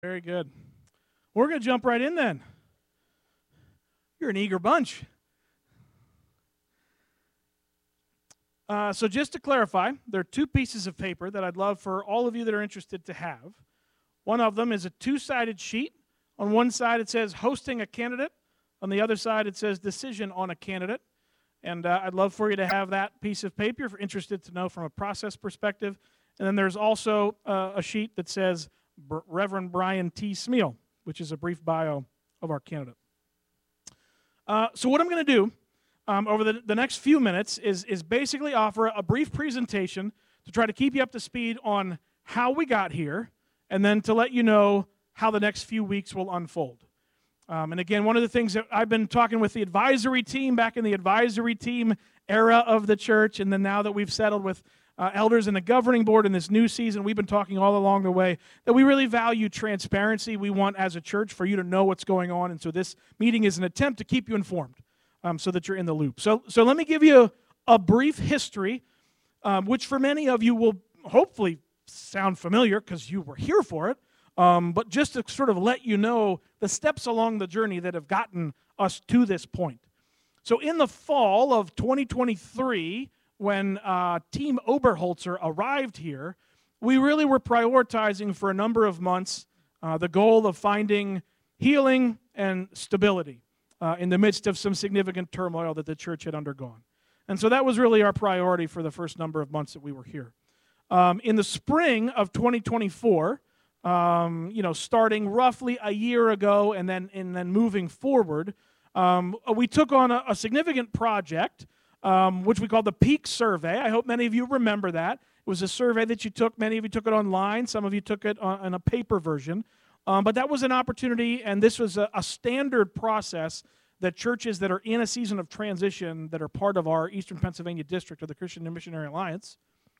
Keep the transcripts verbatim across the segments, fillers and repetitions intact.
Very good. We're going to jump right in then. You're an eager bunch. Uh, so just to clarify, there are two pieces of paper that I'd love for all of you that are interested to have. One of them is a two-sided sheet. On one side it says hosting a candidate. On the other side it says decision on a candidate. And uh, I'd love for you to have that piece of paper if you're interested to know from a process perspective. And then there's also uh, a sheet that says B- Reverend Brian T. Smeal, which is a brief bio of our candidate. Uh, so what I'm going to do um, over the, the next few minutes is, is basically offer a brief presentation to try to keep you up to speed on how we got here, and then to let you know how the next few weeks will unfold. Um, and again, one of the things that I've been talking with the advisory team back in the advisory team era of the church, and then now that we've settled with uh, elders and the governing board in this new season, we've been talking all along the way that we really value transparency. We want, as a church, for you to know what's going on, and so this meeting is an attempt to keep you informed um, so that you're in the loop. So, so let me give you a, a brief history, um, which for many of you will hopefully sound familiar because you were here for it. Um, but just to sort of let you know the steps along the journey that have gotten us to this point. So in the fall of twenty twenty-three, when uh, Team Oberholzer arrived here, we really were prioritizing for a number of months uh, the goal of finding healing and stability uh, in the midst of some significant turmoil that the church had undergone. And so that was really our priority for the first number of months that we were here. Um, in the spring of twenty twenty-four, Um, you know, starting roughly a year ago and then and then moving forward, um, we took on a, a significant project, um, which we called the Peak Survey. I hope many of you remember that. It was a survey that you took. Many of you took it online. Some of you took it on, in a paper version. Um, but that was an opportunity, and this was a, a standard process that churches that are in a season of transition that are part of our Eastern Pennsylvania district of the Christian and Missionary Alliance.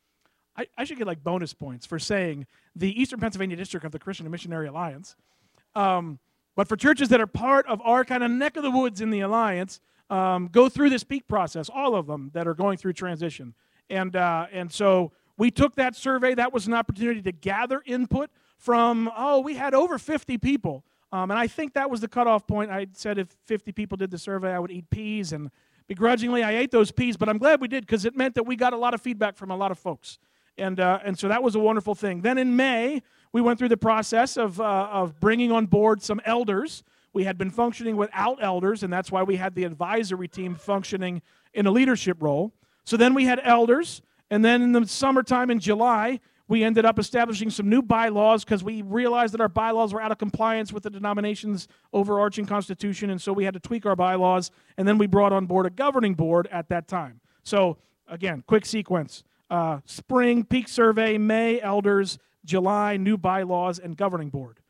I, I should get like bonus points for saying the Eastern Pennsylvania District of the Christian and Missionary Alliance. Um, but for churches that are part of our kind of neck of the woods in the Alliance, um, go through this peak process, all of them that are going through transition. And, uh, and so we took that survey. That was an opportunity to gather input from, oh, we had over fifty people. Um, and I think that was the cutoff point. I said if fifty people did the survey, I would eat peas. And begrudgingly, I ate those peas. But I'm glad we did because it meant that we got a lot of feedback from a lot of folks. And uh, and so that was a wonderful thing. Then in May, we went through the process of uh, of bringing on board some elders. We had been functioning without elders, and that's why we had the advisory team functioning in a leadership role. So then we had elders, and then in the summertime in July, we ended up establishing some new bylaws because we realized that our bylaws were out of compliance with the denomination's overarching constitution, and so we had to tweak our bylaws, and then we brought on board a governing board at that time. So again, quick sequence. Uh, spring, Peak Survey, May, elders, July, new bylaws, and governing board.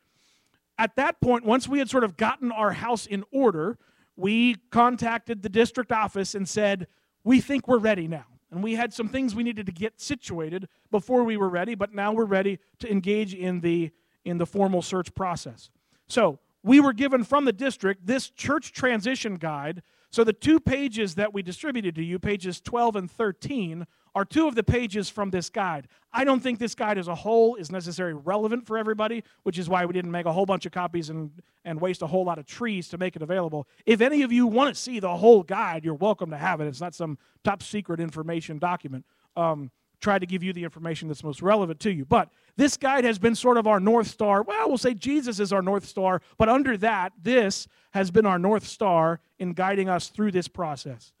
At that point, once we had sort of gotten our house in order, we contacted the district office and said, we think we're ready now. And we had some things we needed to get situated before we were ready, but now we're ready to engage in the, in the formal search process. So we were given from the district this church transition guide. So the two pages that we distributed to you, pages twelve and thirteen, are two of the pages from this guide. I don't think this guide as a whole is necessarily relevant for everybody, which is why we didn't make a whole bunch of copies and, and waste a whole lot of trees to make it available. If any of you want to see the whole guide, you're welcome to have it. It's not some top secret information document. Um, try to give you the information that's most relevant to you. But this guide has been sort of our North Star. Well, we'll say Jesus is our North Star, but under that, this has been our North Star in guiding us through this process.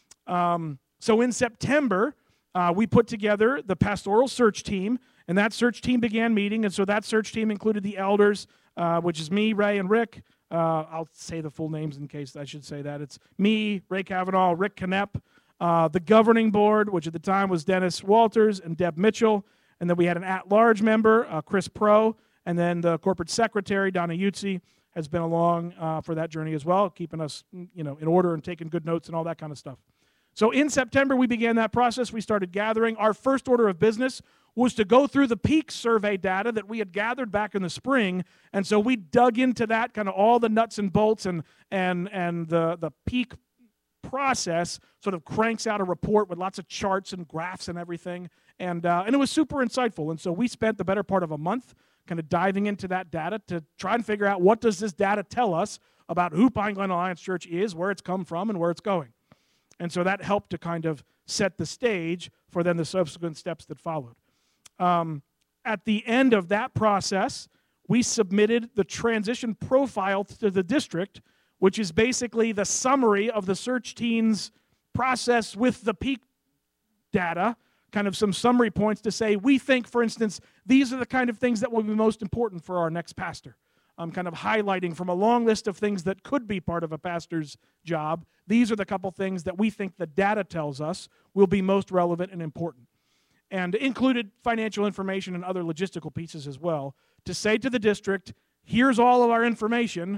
Um, so in September, Uh, we put together the pastoral search team, and that search team began meeting, and so that search team included the elders, uh, which is me, Ray, and Rick. Uh, I'll say the full names in case I should say that. It's me, Ray Kavanaugh, Rick Knepp, uh, the governing board, which at the time was Dennis Walters and Deb Mitchell, and then we had an at-large member, uh, Chris Pro, and then the corporate secretary, Donna Utzi, has been along uh, for that journey as well, keeping us, you know, in order and taking good notes and all that kind of stuff. So in September, we began that process. We started gathering. Our first order of business was to go through the Peak Survey data that we had gathered back in the spring, and so we dug into that, kind of all the nuts and bolts, and and and the, the Peak process sort of cranks out a report with lots of charts and graphs and everything, and uh, and it was super insightful. And so we spent the better part of a month kind of diving into that data to try and figure out what does this data tell us about who Pine Glen Alliance Church is, where it's come from, and where it's going. And so that helped to kind of set the stage for then the subsequent steps that followed. Um, at the end of that process, we submitted the transition profile to the district, which is basically the summary of the search team's process with the peak data, kind of some summary points to say, we think, for instance, these are the kind of things that will be most important for our next pastor. I'm kind of highlighting from a long list of things that could be part of a pastor's job. These are the couple things that we think the data tells us will be most relevant and important. And included financial information and other logistical pieces as well, to say to the district, here's all of our information,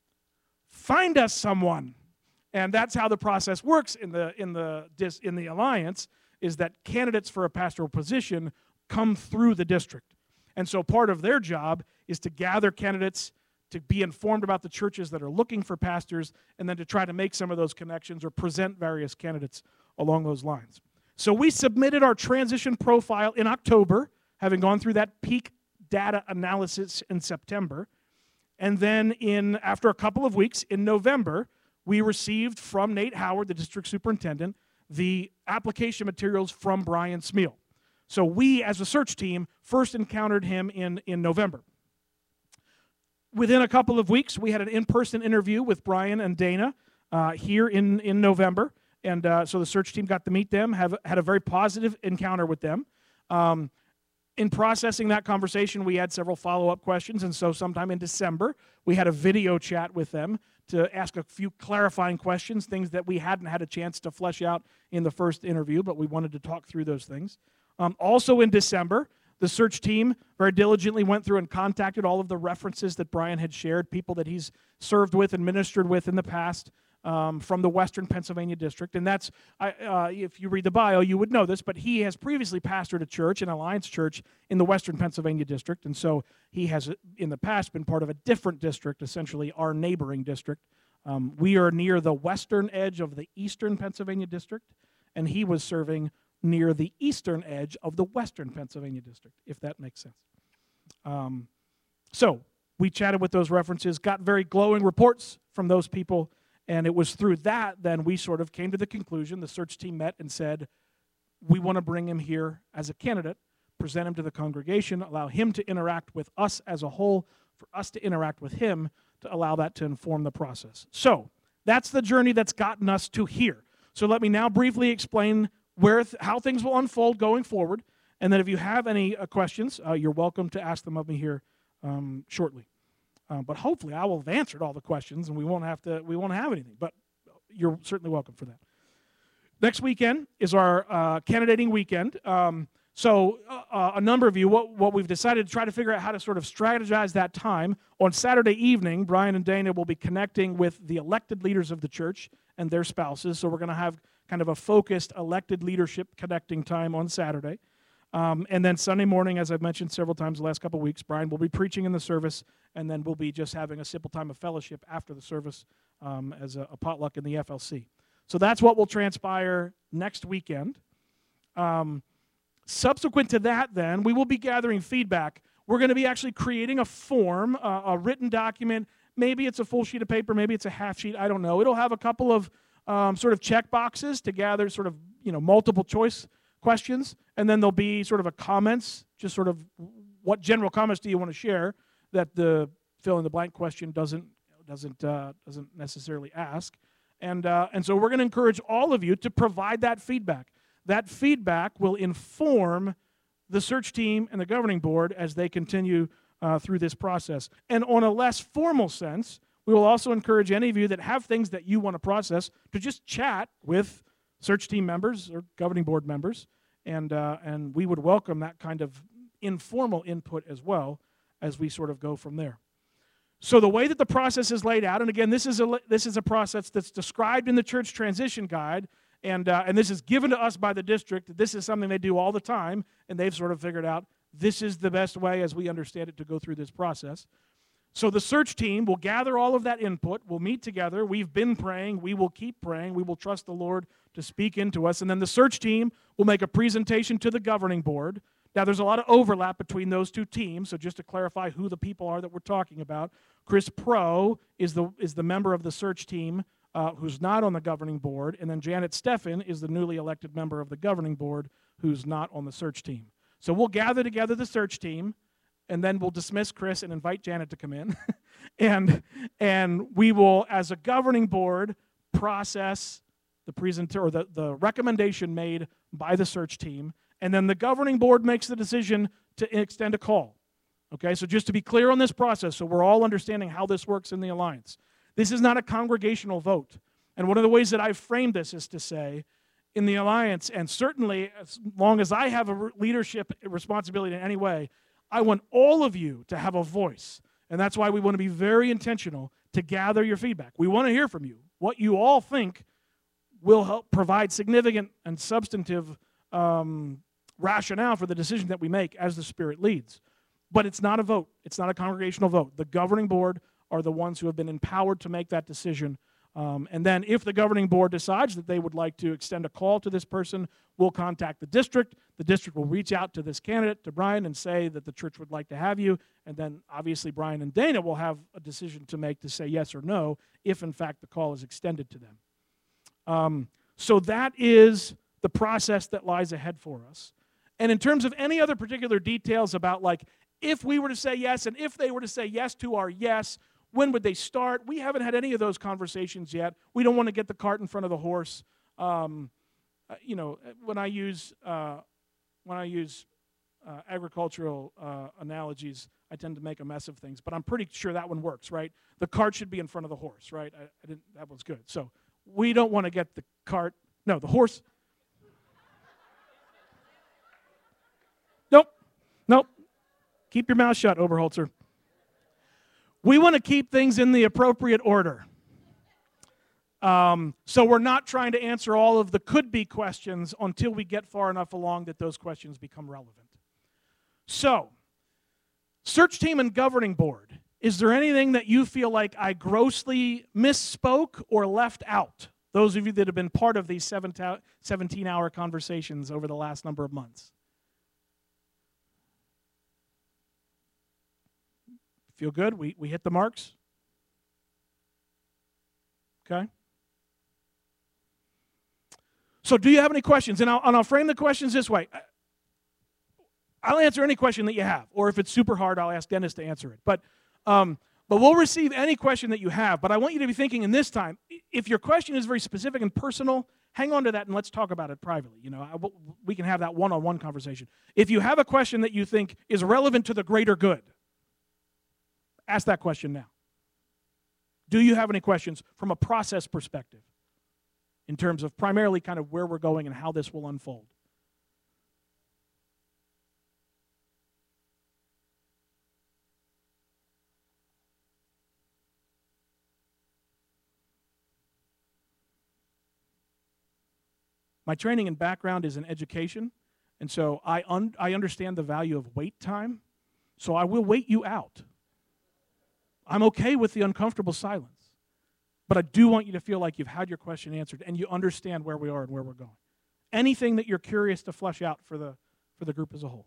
find us someone. And that's how the process works in the, in the, in the alliance, is that candidates for a pastoral position come through the district. And so part of their job is to gather candidates, to be informed about the churches that are looking for pastors, and then to try to make some of those connections or present various candidates along those lines. So we submitted our transition profile in October, having gone through that peak data analysis in September. And then in after a couple of weeks, in November, we received from Nate Howard, the district superintendent, the application materials from Brian Smeal. So we, as a search team, first encountered him in, in November. Within a couple of weeks, we had an in-person interview with Brian and Dana uh, here in, in November. And uh, so the search team got to meet them, have had a very positive encounter with them. Um, in processing that conversation, we had several follow-up questions. And so sometime in December, we had a video chat with them to ask a few clarifying questions, things that we hadn't had a chance to flesh out in the first interview, but we wanted to talk through those things. Um, also in December, the search team very diligently went through and contacted all of the references that Brian had shared, people that he's served with and ministered with in the past um, from the Western Pennsylvania district. And that's, uh, if you read the bio, you would know this, but he has previously pastored a church, an Alliance church, in the Western Pennsylvania district. And so he has, in the past, been part of a different district, essentially our neighboring district. Um, we are near the western edge of the Eastern Pennsylvania district, and he was serving near the eastern edge of the Western Pennsylvania district, if that makes sense. Um, so we chatted with those references, got very glowing reports from those people, and it was through that then we sort of came to the conclusion, the search team met and said, we want to bring him here as a candidate, present him to the congregation, allow him to interact with us as a whole, for us to interact with him, to allow that to inform the process. So that's the journey that's gotten us to here. So let me now briefly explain where th- how things will unfold going forward, and then if you have any uh, questions, uh, you're welcome to ask them of me here um, shortly. Uh, but hopefully, I will have answered all the questions, and we won't have to we won't have anything. But you're certainly welcome for that. Next weekend is our uh, candidating weekend. Um, so uh, a number of you, what, what we've decided to try to figure out how to sort of strategize that time. On Saturday evening, Brian and Dana will be connecting with the elected leaders of the church and their spouses. So we're going to have kind of a focused elected leadership connecting time on Saturday. Um, and then Sunday morning, as I've mentioned several times the last couple of weeks, Brian will be preaching in the service, and then we'll be just having a simple time of fellowship after the service um, as a, a potluck in the F L C. So that's what will transpire next weekend. Um, subsequent to that, then, we will be gathering feedback. We're going to be actually creating a form, uh, a written document. Maybe it's a full sheet of paper, maybe it's a half sheet, I don't know. It'll have a couple of Um, sort of check boxes to gather sort of, you know, multiple choice questions, and then there'll be sort of a comments, just sort of what general comments do you want to share that the fill in the blank question doesn't doesn't uh, doesn't necessarily ask, and uh, and so we're going to encourage all of you to provide that feedback. That feedback will inform the search team and the governing board as they continue uh, through this process. And on a less formal sense, we will also encourage any of you that have things that you want to process to just chat with search team members or governing board members, and uh, and we would welcome that kind of informal input as well as we sort of go from there. So the way that the process is laid out, and again, this is a this is a process that's described in the church transition guide, and uh, and this is given to us by the district. This is something they do all the time, and they've sort of figured out this is the best way, as we understand it, to go through this process. So the search team will gather all of that input. We'll meet together. We've been praying. We will keep praying. We will trust the Lord to speak into us. And then the search team will make a presentation to the governing board Now, there's a lot of overlap between those two teams, so just to clarify who the people are that we're talking about, Chris Pro is the, is the member of the search team uh, who's not on the governing board, and then Janet Steffen is the newly elected member of the governing board who's not on the search team. So we'll gather together the search team, and then we'll dismiss Chris and invite Janet to come in. and, and we will, as a governing board, process the present or the, the recommendation made by the search team, and then the governing board makes the decision to extend a call. Okay, so just to be clear on this process, so we're all understanding how this works in the Alliance. This is not a congregational vote. And one of the ways that I've framed this is to say, in the Alliance, and certainly as long as I have a leadership responsibility in any way, I want all of you to have a voice. And that's why we want to be very intentional to gather your feedback. We want to hear from you. What you all think will help provide significant and substantive um, rationale for the decision that we make as the Spirit leads. But it's not a vote. It's not a congregational vote. The governing board are the ones who have been empowered to make that decision. Um, and then if the governing board decides that they would like to extend a call to this person, we'll contact the district. The district will reach out to this candidate, to Brian, and say that the church would like to have you. And then obviously Brian and Dana will have a decision to make to say yes or no if in fact the call is extended to them. Um, so that is the process that lies ahead for us. And in terms of any other particular details about like if we were to say yes and if they were to say yes to our yes, when would they start? We haven't had any of those conversations yet. We don't want to get the cart in front of the horse. Um, uh, you know, when I use uh, when I use uh, agricultural uh, analogies, I tend to make a mess of things. But I'm pretty sure that one works, right? The cart should be in front of the horse, right? I, I didn't. That was good. So we don't want to get the cart. No, the horse. Nope. Nope. Keep your mouth shut, Oberholzer. We want to keep things in the appropriate order. Um, so we're not trying to answer all of the could-be questions until we get far enough along that those questions become relevant. So, search team and governing board, is there anything that you feel like I grossly misspoke or left out? Those of you that have been part of these seventeen-hour conversations over the last number of months. Feel good? We, we hit the marks? Okay. So do you have any questions? And I'll, and I'll frame the questions this way. I'll answer any question that you have. Or if it's super hard, I'll ask Dennis to answer it. But, um, but we'll receive any question that you have. But I want you to be thinking in this time, if your question is very specific and personal, hang on to that and let's talk about it privately. You know, I, we can have that one-on-one conversation. If you have a question that you think is relevant to the greater good, ask that question now. Do you have any questions from a process perspective in terms of primarily kind of where we're going and how this will unfold? My training and background is in education, and so I, un- I understand the value of wait time, so I will wait you out. I'm okay with the uncomfortable silence, but I do want you to feel like you've had your question answered and you understand where we are and where we're going. Anything that you're curious to flesh out for the, for the group as a whole.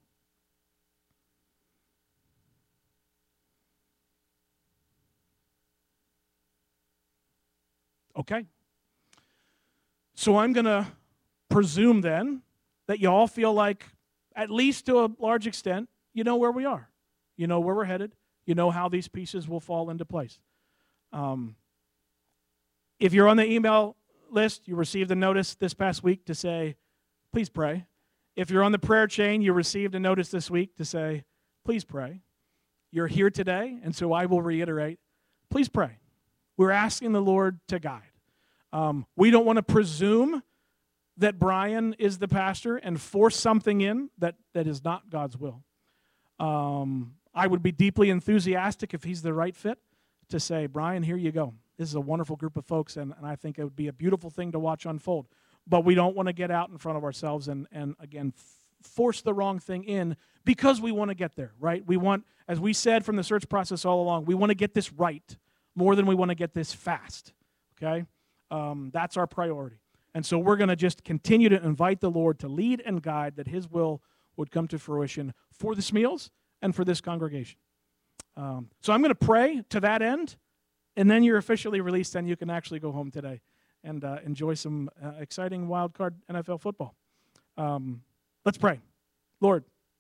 Okay. So I'm going to presume then that you all feel like, at least to a large extent, you know where we are. You know where we're headed. You know how these pieces will fall into place. Um, if you're on the email list, you received a notice this past week to say, please pray. If you're on the prayer chain, you received a notice this week to say, please pray. You're here today, and so I will reiterate, please pray. We're asking the Lord to guide. Um, we don't want to presume that Brian is the pastor and force something in that, that is not God's will. Um, I would be deeply enthusiastic if he's the right fit to say, Brian, here you go. This is a wonderful group of folks, and, and I think it would be a beautiful thing to watch unfold. But we don't want to get out in front of ourselves and, and again, f- force the wrong thing in because we want to get there, right? We want, as we said from the search process all along, we want to get this right more than we want to get this fast, okay? Um, that's our priority. And so we're going to just continue to invite the Lord to lead and guide, that his will would come to fruition for this meals and for this congregation. Um, so I'm going to pray to that end, and then you're officially released, and you can actually go home today and uh, enjoy some uh, exciting wild card N F L football. Um, let's pray. Lord,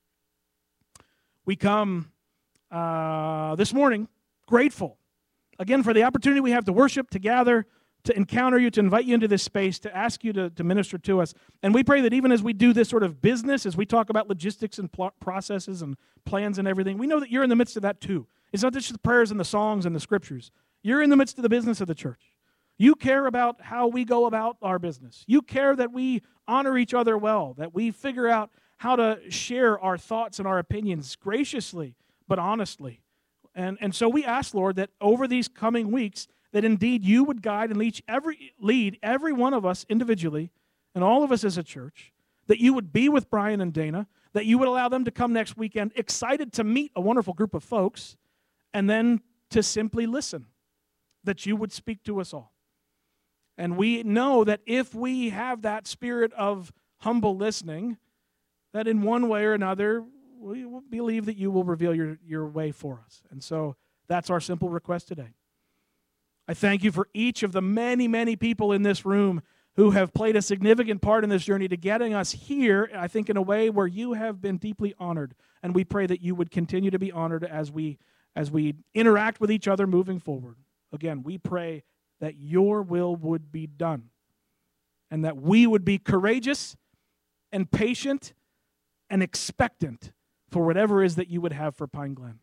we come uh, this morning grateful, again, for the opportunity we have to worship, to gather, to encounter you, to invite you into this space, to ask you to, to minister to us. And we pray that even as we do this sort of business, as we talk about logistics and pl- processes and plans and everything, we know that you're in the midst of that too. It's not just the prayers and the songs and the scriptures. You're in the midst of the business of the church. You care about how we go about our business. You care that we honor each other well, that we figure out how to share our thoughts and our opinions graciously but honestly. And, and so we ask, Lord, that over these coming weeks, that indeed you would guide and lead every, lead every one of us individually and all of us as a church, that you would be with Brian and Dana, that you would allow them to come next weekend excited to meet a wonderful group of folks, and then to simply listen, that you would speak to us all. And we know that if we have that spirit of humble listening, that in one way or another, we will believe that you will reveal your, your way for us. And so that's our simple request today. I thank you for each of the many, many people in this room who have played a significant part in this journey to getting us here, I think in a way where you have been deeply honored. And we pray that you would continue to be honored as we, as we interact with each other moving forward. Again, we pray that your will would be done and that we would be courageous and patient and expectant for whatever it is that you would have for Pine Glen.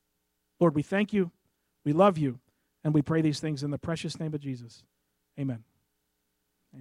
Lord, we thank you, we love you, and we pray these things in the precious name of Jesus. Amen.